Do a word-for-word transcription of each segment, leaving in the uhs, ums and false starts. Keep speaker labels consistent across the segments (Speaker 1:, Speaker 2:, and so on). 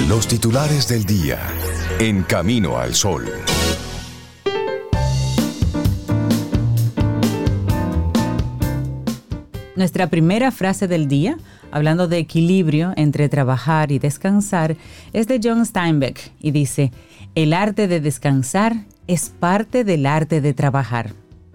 Speaker 1: Los titulares del día en Camino al Sol.
Speaker 2: Nuestra primera frase del día, hablando de equilibrio entre trabajar y descansar, es de John Steinbeck y dice: el arte de descansar es parte del arte de trabajar.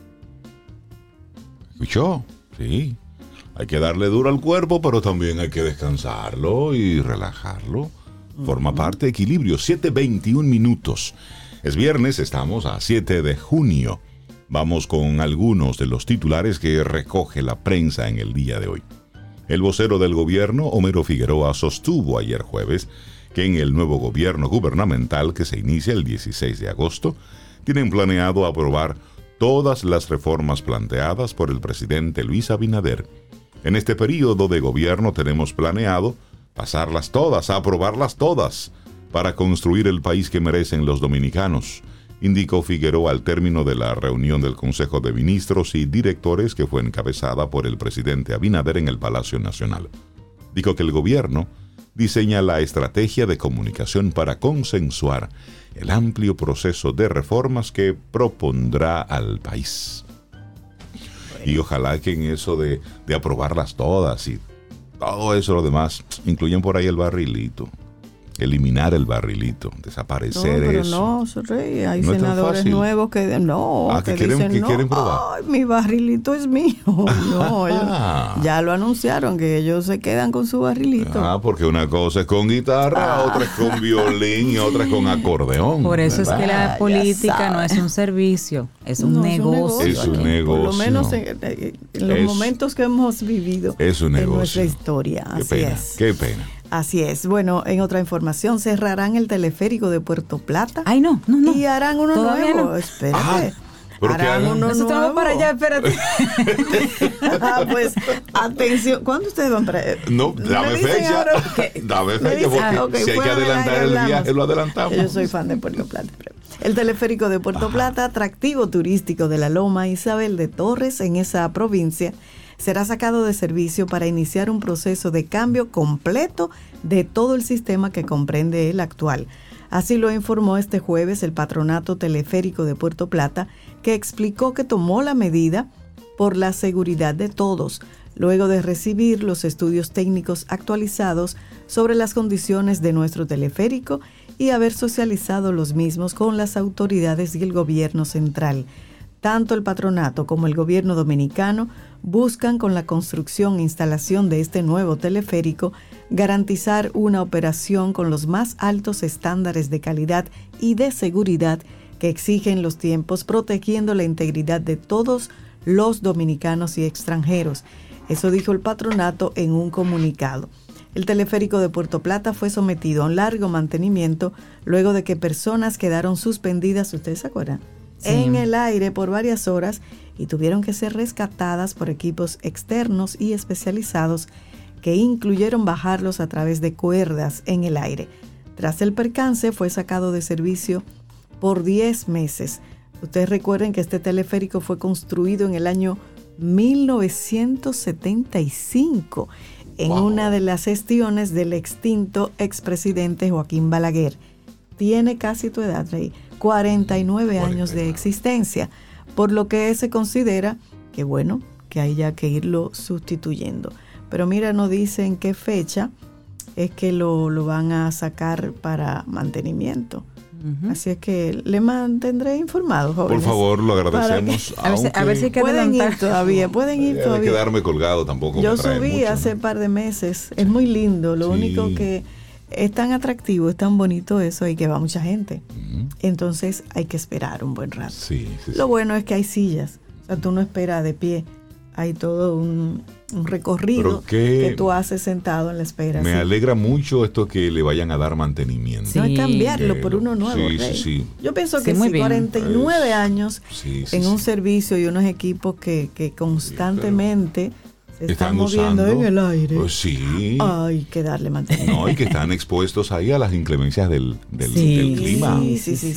Speaker 3: ¿Escuchó? Sí. Hay que darle duro al cuerpo, pero también hay que descansarlo y relajarlo. Forma parte de equilibrio. siete veintiún minutos. Es viernes, estamos a siete de junio. Vamos con algunos de los titulares que recoge la prensa en el día de hoy. El vocero del gobierno, Homero Figueroa, sostuvo ayer jueves que en el nuevo gobierno gubernamental que se inicia el dieciséis de agosto, tienen planeado aprobar todas las reformas planteadas por el presidente Luis Abinader. En este periodo de gobierno tenemos planeado pasarlas todas, aprobarlas todas, para construir el país que merecen los dominicanos, indicó Figueroa al término de la reunión del Consejo de Ministros y Directores que fue encabezada por el presidente Abinader en el Palacio Nacional. Dijo que el gobierno diseña la estrategia de comunicación para consensuar el amplio proceso de reformas que propondrá al país. Y ojalá que en eso de, de aprobarlas todas y todo eso, lo demás, incluyen por ahí el barrilito. Eliminar el barrilito, desaparecer
Speaker 4: no, pero
Speaker 3: eso.
Speaker 4: No, Rey, hay
Speaker 3: no
Speaker 4: senadores nuevos que no,
Speaker 3: ah,
Speaker 4: que,
Speaker 3: que quieren,
Speaker 4: dicen
Speaker 3: que
Speaker 4: no,
Speaker 3: quieren probar.
Speaker 4: Ay, mi barrilito es mío. No, ellos, ya lo anunciaron que ellos se quedan con su barrilito.
Speaker 3: Ah, porque una cosa es con guitarra, ah. otra es con violín y otra es con acordeón.
Speaker 2: Por eso
Speaker 3: ¿verdad?
Speaker 2: es que la política no es un servicio, es un,
Speaker 4: no,
Speaker 2: negocio.
Speaker 3: Es un negocio.
Speaker 4: Por lo menos en, en los
Speaker 3: es,
Speaker 4: momentos que hemos vivido
Speaker 3: es un negocio.
Speaker 4: En nuestra historia.
Speaker 3: Qué
Speaker 4: Así
Speaker 3: pena,
Speaker 4: es.
Speaker 3: Qué pena.
Speaker 4: Así es. Bueno, en otra información, cerrarán el teleférico de Puerto Plata.
Speaker 2: Ay, no, no, no.
Speaker 4: Y harán uno
Speaker 2: Todavía
Speaker 4: nuevo.
Speaker 2: No.
Speaker 4: Espérate.
Speaker 3: Ah, ¿pero qué
Speaker 4: harán
Speaker 3: hagan?
Speaker 4: uno
Speaker 2: Nosotros
Speaker 4: nuevo.
Speaker 2: vamos para allá, espérate.
Speaker 4: Ah, pues, atención. ¿Cuándo ustedes van para allá?
Speaker 3: No, dame fecha.
Speaker 4: Ahora, ¿qué?
Speaker 3: Dame fecha,
Speaker 4: dicen,
Speaker 3: porque
Speaker 4: ah, okay,
Speaker 3: si hay que adelantar el viaje, lo adelantamos.
Speaker 4: Yo soy fan de Puerto Plata. El teleférico de Puerto Ajá. Plata, atractivo turístico de la Loma Isabel de Torres, en esa provincia, será sacado de servicio para iniciar un proceso de cambio completo de todo el sistema que comprende el actual. Así lo informó este jueves el Patronato Teleférico de Puerto Plata, que explicó que tomó la medida por la seguridad de todos, luego de recibir los estudios técnicos actualizados sobre las condiciones de nuestro teleférico y haber socializado los mismos con las autoridades y el gobierno central. Tanto el patronato como el gobierno dominicano buscan, con la construcción e instalación de este nuevo teleférico, garantizar una operación con los más altos estándares de calidad y de seguridad que exigen los tiempos, protegiendo la integridad de todos los dominicanos y extranjeros. Eso dijo el patronato en un comunicado. El teleférico de Puerto Plata fue sometido a un largo mantenimiento luego de que personas quedaron suspendidas, ¿ustedes se acuerdan? Sí. En el aire por varias horas y tuvieron que ser rescatadas por equipos externos y especializados que incluyeron bajarlos a través de cuerdas en el aire. Tras el percance fue sacado de servicio por diez meses. Ustedes recuerden que este teleférico fue construido en el año mil novecientos setenta y cinco en wow. una de las gestiones del extinto expresidente Joaquín Balaguer. Tiene casi tu edad, Rey, cuarenta y nueve años de existencia, por lo que se considera que bueno, que haya que irlo sustituyendo. Pero mira, no dicen qué fecha es que lo, lo van a sacar para mantenimiento. Uh-huh. Así es que le mantendré informado, jóvenes.
Speaker 3: Por favor, lo agradecemos.
Speaker 2: Que, a, ver si, a ver si hay que
Speaker 4: pueden
Speaker 2: adelantar.
Speaker 4: ir todavía, pueden ir todavía.
Speaker 3: Hay que quedarme colgado tampoco.
Speaker 4: Yo
Speaker 3: me trae
Speaker 4: subí
Speaker 3: mucho,
Speaker 4: hace
Speaker 3: ¿no?
Speaker 4: par de meses. Es muy lindo. Lo sí. único que es tan atractivo, es tan bonito eso y que va mucha gente. Uh-huh. Entonces hay que esperar un buen rato.
Speaker 3: Sí, sí,
Speaker 4: lo
Speaker 3: sí.
Speaker 4: bueno es que hay sillas. O sea, tú no esperas de pie. Hay todo un, un recorrido que, que tú haces sentado en la espera.
Speaker 3: Me
Speaker 4: sí.
Speaker 3: alegra mucho esto que le vayan a dar mantenimiento.
Speaker 4: Sí. No es cambiarlo
Speaker 3: que
Speaker 4: por uno nuevo.
Speaker 3: Sí,
Speaker 4: Rey.
Speaker 3: sí, sí.
Speaker 4: Yo pienso
Speaker 2: sí,
Speaker 4: que
Speaker 2: muy
Speaker 4: sí,
Speaker 2: bien.
Speaker 4: cuarenta y nueve
Speaker 3: es,
Speaker 4: años
Speaker 3: sí, sí,
Speaker 4: en
Speaker 3: sí.
Speaker 4: un servicio y unos equipos que, que constantemente
Speaker 3: sí,
Speaker 4: se están,
Speaker 3: están
Speaker 4: moviendo
Speaker 3: usando,
Speaker 4: en el aire.
Speaker 3: Pues sí.
Speaker 4: Hay que darle mantenimiento.
Speaker 3: No, y que están expuestos ahí a las inclemencias del, del,
Speaker 2: sí,
Speaker 3: del clima.
Speaker 4: Sí, sí, sí, sí.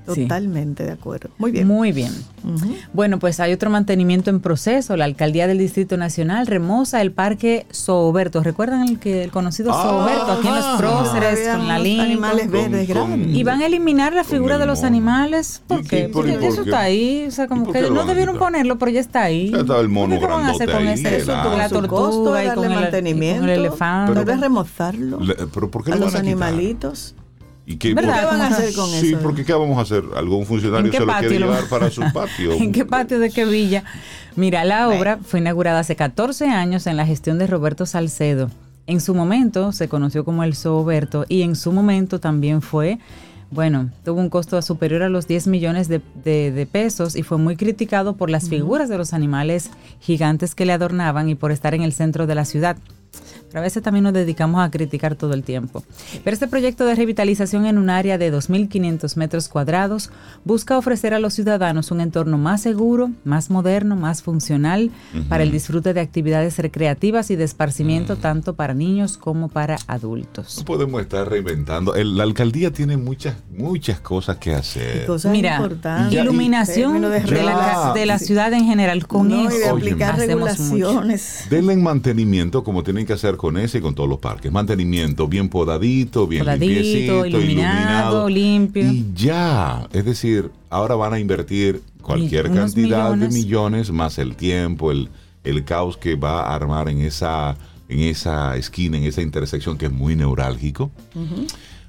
Speaker 4: Totalmente sí. de acuerdo. Muy bien.
Speaker 2: Muy bien. Uh-huh. Bueno, pues hay otro mantenimiento en proceso. La Alcaldía del Distrito Nacional remoza el Parque Sooberto. ¿Recuerdan el, que, el conocido ah, Sooberto? Aquí en los próceres, con la línea.
Speaker 4: Animales verdes grandes.
Speaker 2: Y van a eliminar la figura de los animales. ¿Por qué? Porque por eso está ahí. O sea, como que no debieron ponerlo, pero ya está ahí.
Speaker 3: Ya está el mono
Speaker 2: ¿Qué van a hacer con
Speaker 3: ahí,
Speaker 2: ese?
Speaker 3: Con
Speaker 2: la tortuga y con el,
Speaker 4: mantenimiento,
Speaker 2: con el elefante.
Speaker 4: Tal vez remozarlo.
Speaker 3: Le, ¿Pero por qué
Speaker 4: a
Speaker 3: lo
Speaker 4: los
Speaker 3: van a
Speaker 4: animalitos.
Speaker 3: ¿Y qué,
Speaker 4: ¿Qué van a hacer con
Speaker 3: sí,
Speaker 4: eso?
Speaker 3: Sí, porque ¿qué vamos a hacer? ¿Algún funcionario se lo quiere
Speaker 2: lo...
Speaker 3: llevar para su patio?
Speaker 2: ¿En qué patio de qué villa? Mira, la obra fue inaugurada hace catorce años en la gestión de Roberto Salcedo. En su momento se conoció como el Sooberto y en su momento también fue, bueno, tuvo un costo superior a los diez millones de, de, de pesos y fue muy criticado por las figuras de los animales gigantes que le adornaban y por estar en el centro de la ciudad. Pero a veces también nos dedicamos a criticar todo el tiempo. Pero este proyecto de revitalización en un área de dos mil quinientos metros cuadrados busca ofrecer a los ciudadanos un entorno más seguro, más moderno, más funcional uh-huh. para el disfrute de actividades recreativas y de esparcimiento uh-huh. tanto para niños como para adultos.
Speaker 3: No podemos estar reinventando. El, la alcaldía tiene muchas muchas cosas que hacer.
Speaker 4: Cosas
Speaker 2: Mira,
Speaker 4: importantes.
Speaker 2: Iluminación de, de, la, de la ciudad en general. Con
Speaker 4: no,
Speaker 2: eso
Speaker 4: y de aplicar regulaciones.
Speaker 3: Mucho. Denle mantenimiento como tienen que hacer con ese y con todos los parques. Mantenimiento bien podadito, bien
Speaker 2: podadito,
Speaker 3: limpiecito,
Speaker 2: iluminado,
Speaker 3: iluminado.
Speaker 2: limpio.
Speaker 3: Y ya, es decir, ahora van a invertir cualquier cantidad millones. de millones más el tiempo, el, el caos que va a armar en esa, en esa esquina, en esa intersección que es muy neurálgico. Uh-huh.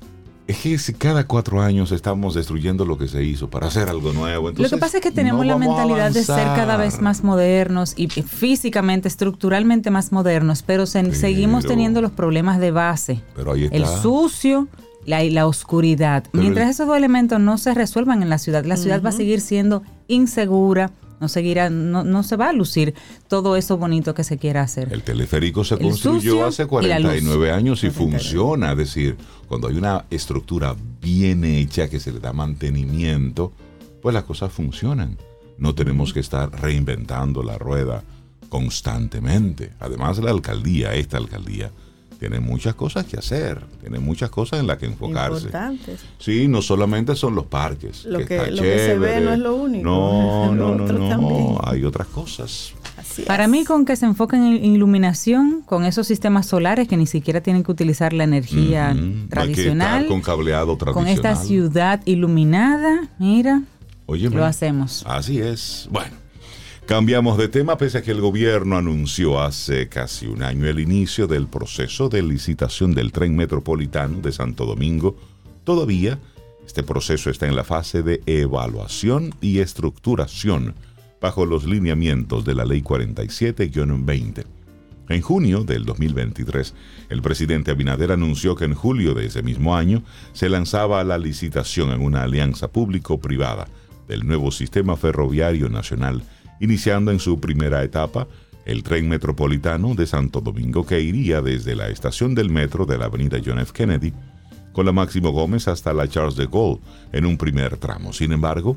Speaker 3: Es que si cada cuatro años estamos destruyendo lo que se hizo para hacer algo nuevo. Entonces,
Speaker 2: lo que pasa es que tenemos no la mentalidad de ser cada vez más modernos y físicamente, estructuralmente más modernos, pero, se, pero seguimos teniendo los problemas de base.
Speaker 3: Pero ahí está.
Speaker 2: El sucio, la, la oscuridad. Pero Mientras el, esos dos elementos no se resuelvan en la ciudad, la ciudad uh-huh. va a seguir siendo insegura. No seguirá, no, no se va a lucir todo eso bonito que se quiera hacer.
Speaker 3: El teleférico se el construyó hace cuarenta y nueve años y funciona. Es decir, cuando hay una estructura bien hecha que se le da mantenimiento, pues las cosas funcionan. No tenemos que estar reinventando la rueda constantemente. Además, la alcaldía, esta alcaldía, tiene muchas cosas que hacer, tiene muchas cosas en las que enfocarse.
Speaker 4: Importantes.
Speaker 3: Sí, no solamente son los parques.
Speaker 4: Lo, que,
Speaker 3: que,
Speaker 4: lo que se ve no es lo único.
Speaker 3: No, no, no, no, no. Hay otras cosas.
Speaker 4: Así
Speaker 2: Para
Speaker 4: es.
Speaker 2: mí, con que se enfoquen en iluminación, con esos sistemas solares que ni siquiera tienen que utilizar la energía uh-huh. tradicional.
Speaker 3: Hay que estar con cableado tradicional.
Speaker 2: Con esta ciudad iluminada, mira, Óyeme, lo hacemos.
Speaker 3: Así es. Bueno. Cambiamos de tema pese a que el gobierno anunció hace casi un año el inicio del proceso de licitación del tren metropolitano de Santo Domingo. Todavía este proceso está en la fase de evaluación y estructuración bajo los lineamientos de la Ley cuarenta y siete guión veinte. En junio del dos mil veintitrés, el presidente Abinader anunció que en julio de ese mismo año se lanzaba la licitación en una alianza público-privada del nuevo sistema ferroviario nacional, iniciando en su primera etapa el tren metropolitano de Santo Domingo que iría desde la estación del metro de la avenida John F. Kennedy con la Máximo Gómez hasta la Charles de Gaulle en un primer tramo. Sin embargo,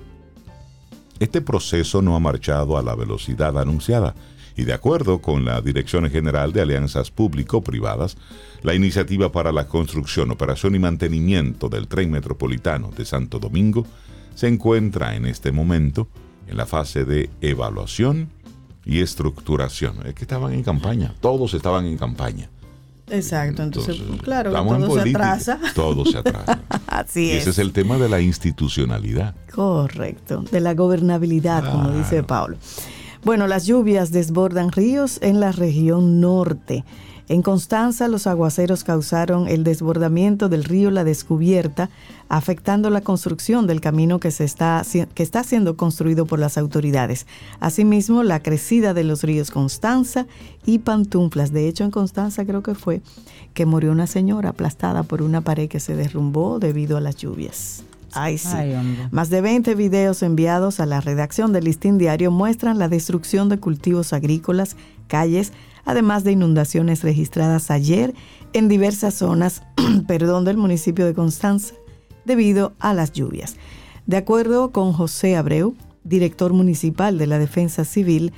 Speaker 3: este proceso no ha marchado a la velocidad anunciada y de acuerdo con la Dirección General de Alianzas Público-Privadas, la iniciativa para la construcción, operación y mantenimiento del tren metropolitano de Santo Domingo se encuentra en este momento en la fase de evaluación y estructuración. Es que estaban en campaña, todos estaban en campaña.
Speaker 4: Exacto, entonces, entonces claro,
Speaker 3: todo
Speaker 4: se atrasa.
Speaker 3: Todo se atrasa.
Speaker 4: Así
Speaker 3: y
Speaker 4: es.
Speaker 3: Ese es el tema de la institucionalidad.
Speaker 4: Correcto, de la gobernabilidad, claro. Como dice Pablo. Bueno, las lluvias desbordan ríos en la región norte. En Constanza, los aguaceros causaron el desbordamiento del río La Descubierta, afectando la construcción del camino que, se está, que está siendo construido por las autoridades. Asimismo, la crecida de los ríos Constanza y Pantuflas. De hecho, en Constanza creo que fue que murió una señora aplastada por una pared que se derrumbó debido a las lluvias. Ay, sí. Ay, Más de veinte videos enviados a la redacción del Listín Diario muestran la destrucción de cultivos agrícolas, calles, además de inundaciones registradas ayer en diversas zonas perdón, del municipio de Constanza debido a las lluvias. De acuerdo con José Abreu, director municipal de la Defensa Civil,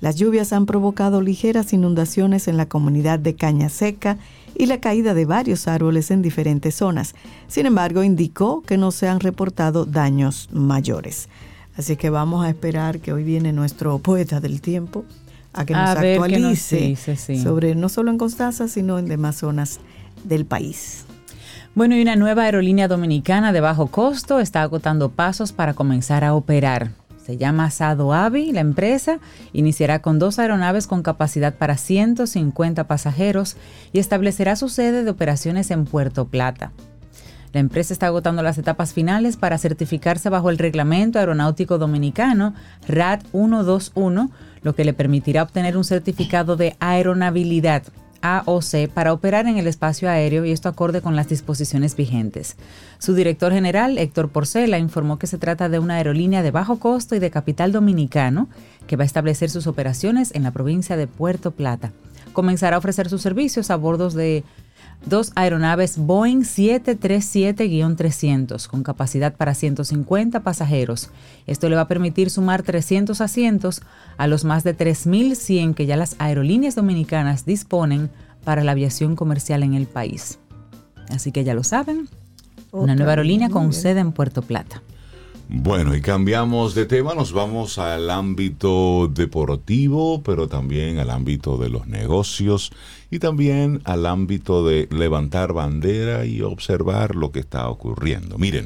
Speaker 4: Las lluvias han provocado ligeras inundaciones en la comunidad de Caña Seca y la caída de varios árboles en diferentes zonas. Sin embargo, indicó que no se han reportado daños mayores. Así que vamos a esperar que hoy viene nuestro poeta del tiempo a que nos
Speaker 2: a ver
Speaker 4: actualice
Speaker 2: qué nos dice, sí.
Speaker 4: sobre no solo en Constanza, sino en demás zonas del país.
Speaker 2: Bueno, y una nueva aerolínea dominicana de bajo costo está agotando pasos para comenzar a operar. Se llama Sado Avi, la empresa iniciará con dos aeronaves con capacidad para ciento cincuenta pasajeros y establecerá su sede de operaciones en Puerto Plata. La empresa está agotando las etapas finales para certificarse bajo el Reglamento Aeronáutico Dominicano R A D ciento veintiuno, lo que le permitirá obtener un certificado de aeronavilidad A O C para operar en el espacio aéreo, y esto acorde con las disposiciones vigentes. Su director general, Héctor Porcela, informó que se trata de una aerolínea de bajo costo y de capital dominicano que va a establecer sus operaciones en la provincia de Puerto Plata. Comenzará a ofrecer sus servicios a bordo de dos aeronaves Boeing siete treinta y siete trescientos con capacidad para ciento cincuenta pasajeros. Esto le va a permitir sumar trescientos asientos a los más de tres mil cien que ya las aerolíneas dominicanas disponen para la aviación comercial en el país. Así que ya lo saben, una nueva aerolínea con sede en Puerto Plata.
Speaker 3: Bueno, y cambiamos de tema, nos vamos al ámbito deportivo, pero también al ámbito de los negocios y también al ámbito de levantar bandera y observar lo que está ocurriendo. Miren,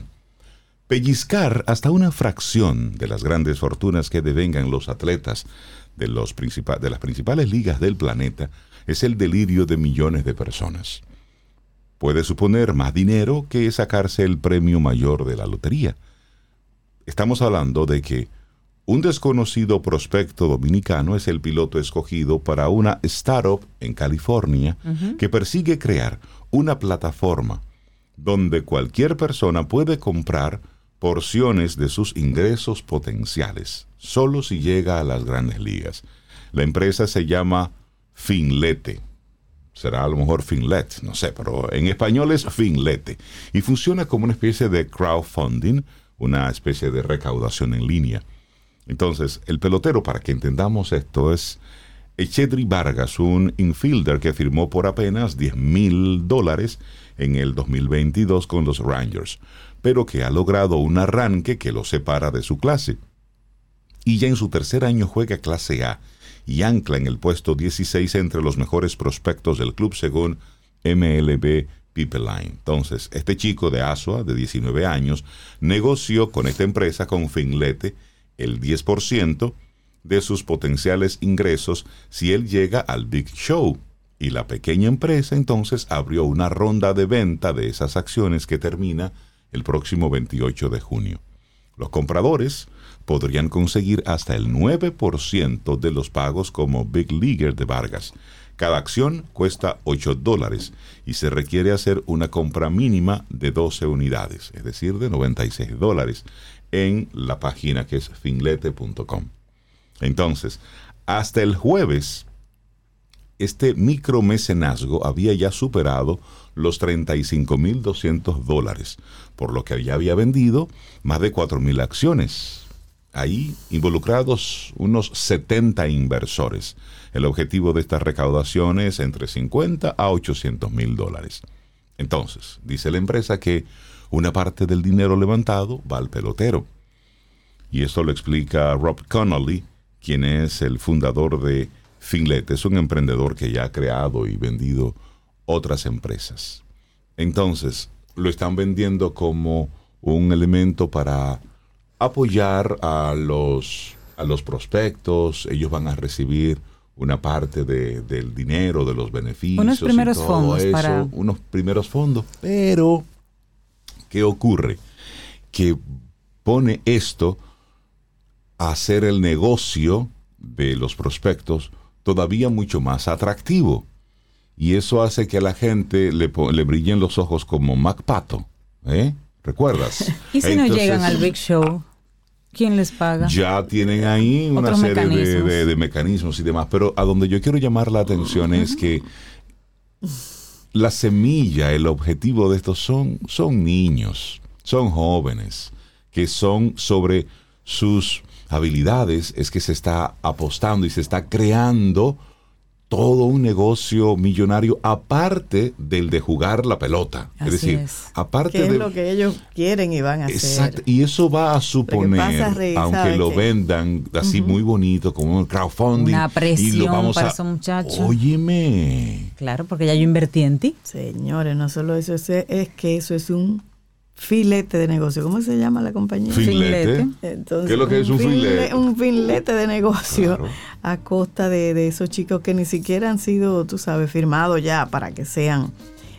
Speaker 3: pellizcar hasta una fracción de las grandes fortunas que devengan los atletas de, los principal, de las principales ligas del planeta es el delirio de millones de personas. Puede suponer más dinero que sacarse el premio mayor de la lotería. Estamos hablando de que un desconocido prospecto dominicano es el piloto escogido para una startup en California uh-huh. que persigue crear una plataforma donde cualquier persona puede comprar porciones de sus ingresos potenciales, solo si llega a las grandes ligas. La empresa se llama Finlete. Será a lo mejor Finlet, no sé, pero en español es Finlete. Y funciona como una especie de crowdfunding, una especie de recaudación en línea. Entonces, el pelotero, para que entendamos esto, es Echedri Vargas, un infielder que firmó por apenas diez mil dólares en el dos mil veintidós con los Rangers, pero que ha logrado un arranque que lo separa de su clase. Y ya en su tercer año juega clase A y ancla en el puesto dieciséis entre los mejores prospectos del club según M L B Pipeline. Entonces, este chico de Asua, de diecinueve años, negoció con esta empresa, con Finlete, el diez por ciento de sus potenciales ingresos si él llega al Big Show. Y la pequeña empresa entonces abrió una ronda de venta de esas acciones que termina el próximo veintiocho de junio. Los compradores podrían conseguir hasta el nueve por ciento de los pagos como Big Leaguer de Vargas. Cada acción cuesta ocho dólares y se requiere hacer una compra mínima de doce unidades, es decir, de noventa y seis dólares, en la página que es finlete punto com. Entonces, hasta el jueves, este micromecenazgo había ya superado los treinta y cinco mil doscientos dólares, por lo que ya había vendido más de cuatro mil acciones. Ahí involucrados unos setenta inversores. El objetivo de estas recaudaciones es entre cincuenta a ochocientos mil dólares. Entonces, dice la empresa que una parte del dinero levantado va al pelotero. Y esto lo explica Rob Connolly, quien es el fundador de Finlete. Es un emprendedor que ya ha creado y vendido otras empresas. Entonces, lo están vendiendo como un elemento para apoyar a los, a los prospectos. Ellos van a recibir una parte de, del dinero, de los beneficios.
Speaker 2: Unos primeros
Speaker 3: y todo
Speaker 2: fondos
Speaker 3: eso,
Speaker 2: para...
Speaker 3: unos primeros fondos. Pero, ¿qué ocurre? Que pone esto a hacer el negocio de los prospectos todavía mucho más atractivo. Y eso hace que a la gente le, le brillen los ojos como Mac Pato, ¿eh? ¿Recuerdas?
Speaker 2: ¿Y si Entonces, no llegan al Big Show? ¿Quién les paga?
Speaker 3: Ya tienen ahí una
Speaker 2: Otros
Speaker 3: serie
Speaker 2: mecanismos.
Speaker 3: De, de, de mecanismos y demás. Pero a donde yo quiero llamar la atención uh-huh. es que la semilla, el objetivo de estos son, son niños, son jóvenes, que son sobre sus habilidades es que se está apostando y se está creando todo un negocio millonario aparte del de jugar la pelota.
Speaker 2: Así
Speaker 3: es decir,
Speaker 2: es.
Speaker 3: aparte
Speaker 4: Que es
Speaker 3: de
Speaker 4: lo que ellos quieren y van a
Speaker 3: exacto,
Speaker 4: hacer.
Speaker 3: y eso va a suponer,
Speaker 4: pasa, Rey,
Speaker 3: aunque
Speaker 4: ¿sabe
Speaker 3: lo
Speaker 4: qué?
Speaker 3: vendan así uh-huh. muy bonito, como un crowdfunding,
Speaker 2: una presión
Speaker 3: y lo vamos
Speaker 2: para
Speaker 3: a,
Speaker 2: esos muchachos.
Speaker 3: Óyeme.
Speaker 2: Claro, porque ya yo invertí en ti.
Speaker 4: Señores, no solo eso, es, es que eso es un filete de negocio. ¿Cómo se llama la compañía?
Speaker 3: Filete.
Speaker 4: Entonces,
Speaker 3: ¿Qué es lo que es un filete?
Speaker 4: Un filete de negocio,
Speaker 3: claro,
Speaker 4: a costa de, de esos chicos que ni siquiera han sido, tú sabes, firmados ya para que sean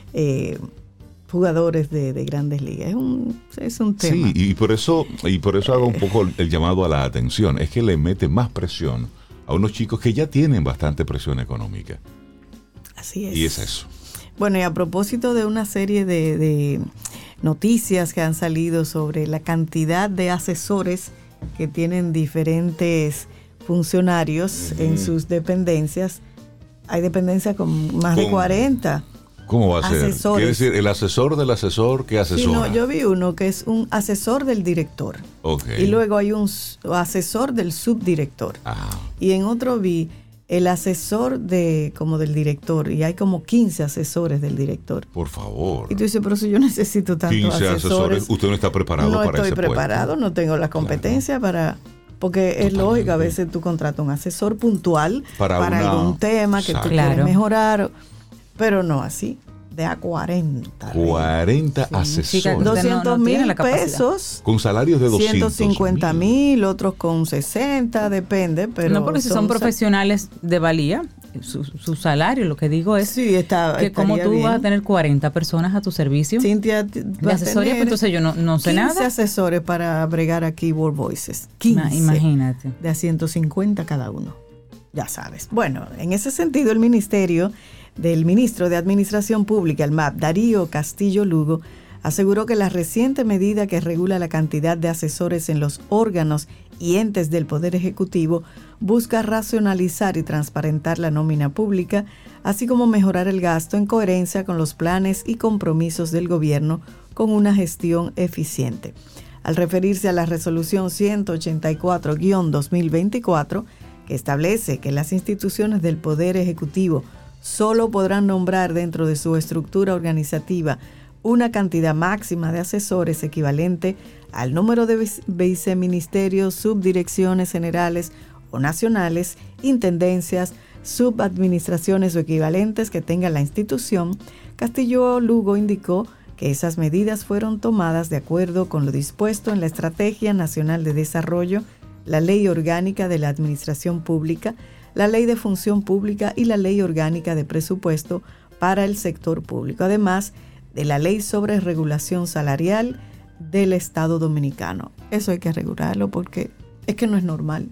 Speaker 4: eh, jugadores de, de grandes ligas. Es un, es un tema.
Speaker 3: Sí, y por eso, y por eso hago un poco el llamado a la atención. Es que le mete más presión a unos chicos que ya tienen bastante presión económica.
Speaker 4: Así es.
Speaker 3: Y es eso.
Speaker 4: Bueno, y a propósito de una serie de, de noticias que han salido sobre la cantidad de asesores que tienen diferentes funcionarios uh-huh. en sus dependencias, hay dependencias con más ¿Cómo? de cuarenta.
Speaker 3: ¿Cómo va a ser?
Speaker 4: Asesores.
Speaker 3: Quiere decir, el asesor del asesor que asesora.
Speaker 4: Sí, no, yo vi uno que es un asesor del director.
Speaker 3: Okay.
Speaker 4: Y luego hay un asesor del subdirector.
Speaker 3: Ah.
Speaker 4: Y en otro vi el asesor de como del director, y hay como quince asesores del director.
Speaker 3: Por favor.
Speaker 4: Y tú dices, pero si yo necesito tantos
Speaker 3: quince
Speaker 4: asesores,
Speaker 3: asesores, usted no está preparado
Speaker 4: no
Speaker 3: para ese
Speaker 4: estoy preparado,
Speaker 3: puesto.
Speaker 4: No tengo la competencia claro. para... Porque Totalmente. Es lógico, a veces tú contratas un asesor puntual para, para una... algún tema que Exacto. tú quieres claro. mejorar, pero no así. De a cuarenta.
Speaker 3: cuarenta sí. asesores.
Speaker 4: doscientos mil no, no pesos.
Speaker 3: Con salarios de doscientos
Speaker 4: ciento cincuenta mil, otros con sesenta, depende. Pero
Speaker 2: no, porque si son, son profesionales de valía, su, su salario, lo que digo es
Speaker 4: sí, está,
Speaker 2: que como tú
Speaker 4: bien.
Speaker 2: vas a tener cuarenta personas a tu servicio.
Speaker 4: Cintia,
Speaker 2: de asesoría, pues entonces yo no, no sé nada.
Speaker 4: quince asesores para bregar a Keyboard Voices. quince.
Speaker 2: Imagínate.
Speaker 4: De a ciento cincuenta cada uno. Ya sabes. Bueno, en ese sentido, el ministerio del ministro de Administración Pública, el M A P, Darío Castillo Lugo, aseguró que la reciente medida que regula la cantidad de asesores en los órganos y entes del Poder Ejecutivo busca racionalizar y transparentar la nómina pública, así como mejorar el gasto en coherencia con los planes y compromisos del gobierno con una gestión eficiente. Al referirse a la resolución ciento ochenta y cuatro guión dos mil veinticuatro, que establece que las instituciones del Poder Ejecutivo solo podrán nombrar dentro de su estructura organizativa una cantidad máxima de asesores equivalente al número de viceministerios, subdirecciones generales o nacionales, intendencias, subadministraciones o equivalentes que tenga la institución. Castillo Lugo indicó que esas medidas fueron tomadas de acuerdo con lo dispuesto en la Estrategia Nacional de Desarrollo, la Ley Orgánica de la Administración Pública, la Ley de Función Pública y la Ley Orgánica de Presupuesto para el sector público, además de la Ley sobre Regulación Salarial del Estado Dominicano. Eso hay que regularlo porque es que no es normal.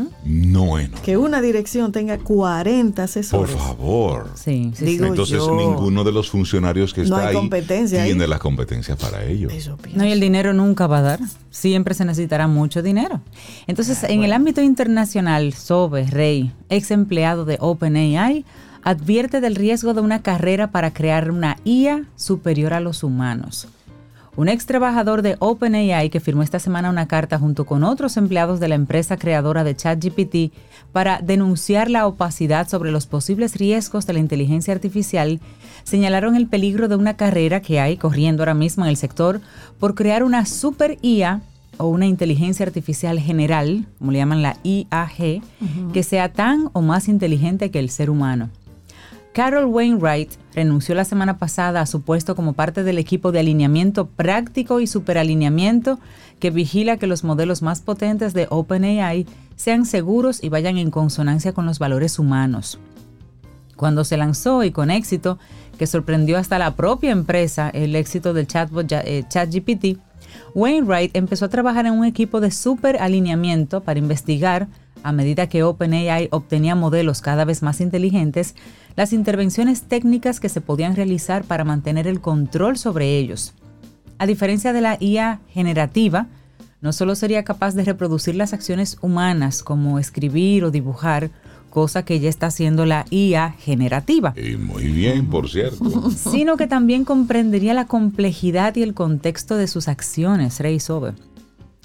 Speaker 3: No es normal.
Speaker 4: Que una dirección tenga cuarenta asesores.
Speaker 3: Por favor.
Speaker 2: Sí, sí,
Speaker 4: Digo
Speaker 3: Entonces
Speaker 4: yo,
Speaker 3: ninguno de los funcionarios que está
Speaker 4: no hay
Speaker 3: ahí
Speaker 4: competencia
Speaker 3: tiene
Speaker 4: ahí.
Speaker 3: las competencias para ello.
Speaker 4: Eso pienso.
Speaker 2: No, y el dinero nunca va a dar. Siempre se necesitará mucho dinero. Entonces, ah, en bueno. el ámbito internacional, Sobe Rey, ex empleado de OpenAI, advierte del riesgo de una carrera para crear una I A superior a los humanos. Un ex trabajador de OpenAI que firmó esta semana una carta junto con otros empleados de la empresa creadora de ChatGPT para denunciar la opacidad sobre los posibles riesgos de la inteligencia artificial, señalaron el peligro de una carrera que hay corriendo ahora mismo en el sector por crear una super I A o una inteligencia artificial general, como le llaman la I A G, uh-huh. que sea tan o más inteligente que el ser humano. Carol Wainwright renunció la semana pasada a su puesto como parte del equipo de alineamiento práctico y superalineamiento que vigila que los modelos más potentes de OpenAI sean seguros y vayan en consonancia con los valores humanos. Cuando se lanzó y con éxito, que sorprendió hasta la propia empresa, el éxito del chatbot eh, ChatGPT, Wainwright empezó a trabajar en un equipo de superalineamiento para investigar, a medida que OpenAI obtenía modelos cada vez más inteligentes, las intervenciones técnicas que se podían realizar para mantener el control sobre ellos. A diferencia de la I A generativa, no solo sería capaz de reproducir las acciones humanas como escribir o dibujar, cosa que ya está haciendo la I A generativa.
Speaker 3: Y muy bien, por cierto.
Speaker 2: Sino que también comprendería la complejidad y el contexto de sus acciones, Rey Sobe.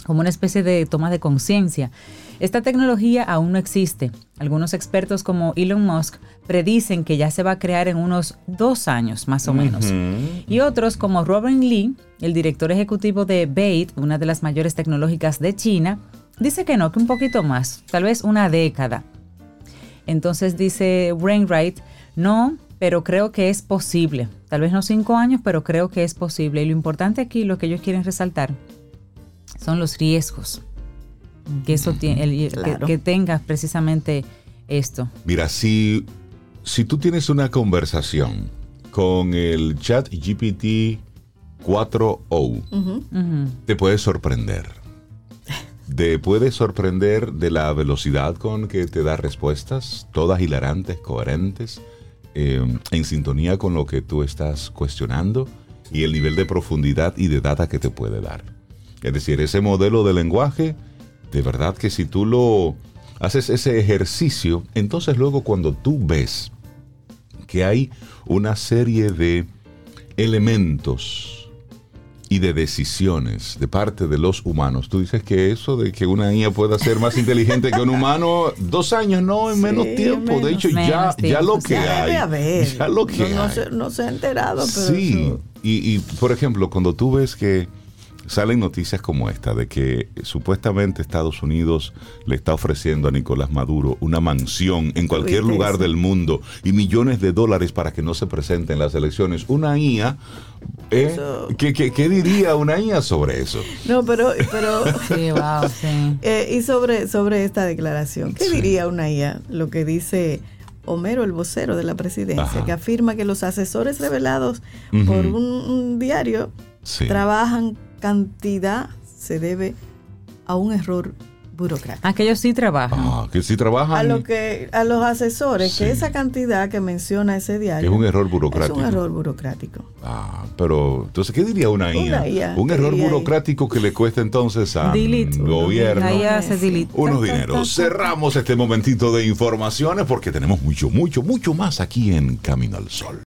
Speaker 2: como una especie de toma de conciencia. Esta tecnología aún no existe. Algunos expertos como Elon Musk predicen que ya se va a crear en unos dos años más o menos. Uh-huh. Y otros como Robin Li, el director ejecutivo de B A T, una de las mayores tecnológicas de China, dice que no, que un poquito más, tal vez una década. Entonces dice Wainwright, no, pero creo que es posible. Tal vez no cinco años, pero creo que es posible. Y lo importante aquí, lo que ellos quieren resaltar, son los riesgos que eso tiene, el, claro. que, que tengas precisamente esto.
Speaker 3: Mira, si, si tú tienes una conversación con el Chat G P T cuatro o, uh-huh. Uh-huh. te puede sorprender. Te puede sorprender de la velocidad con que te da respuestas, todas hilarantes, coherentes, eh, en sintonía con lo que tú estás cuestionando y el nivel de profundidad y de data que te puede dar. Es decir, ese modelo de lenguaje, de verdad que si tú lo haces ese ejercicio, entonces luego cuando tú ves que hay una serie de elementos y de decisiones de parte de los humanos, tú dices que eso de que una I A pueda ser más inteligente que un humano, dos años no, en sí, menos tiempo. Menos, de hecho, ya, ya lo que ya hay. Ver. Ya lo que
Speaker 4: no, no
Speaker 3: hay.
Speaker 4: Se, no se ha enterado, pero
Speaker 3: sí,
Speaker 4: eso...
Speaker 3: y, y por ejemplo, cuando tú ves que salen noticias como esta de que supuestamente Estados Unidos le está ofreciendo a Nicolás Maduro una mansión en cualquier lugar del mundo y millones de dólares para que no se presente en las elecciones. Una I A, ¿eh? Eso... ¿Qué, qué, ¿qué diría una I A sobre eso?
Speaker 4: No, pero... pero
Speaker 2: sí, wow, sí.
Speaker 4: Eh, y sobre, sobre esta declaración, ¿qué sí. diría una I A? Lo que dice Homero, el vocero de la presidencia, Ajá. que afirma que los asesores revelados uh-huh. por un, un diario sí. trabajan cantidad se debe a un error burocrático.
Speaker 2: Ah, que ellos sí trabajan.
Speaker 3: Ah, que sí trabajan.
Speaker 4: A lo que a los asesores, sí. que esa cantidad que menciona ese diario
Speaker 3: es un error burocrático.
Speaker 4: Es un error burocrático.
Speaker 3: Ah, pero entonces, ¿qué diría una I A?
Speaker 4: Una I A
Speaker 3: un error burocrático que le cuesta entonces al gobierno
Speaker 2: I A se delete.
Speaker 3: unos dineros. Cerramos este momentito de informaciones porque tenemos mucho, mucho, mucho más aquí en Camino al Sol.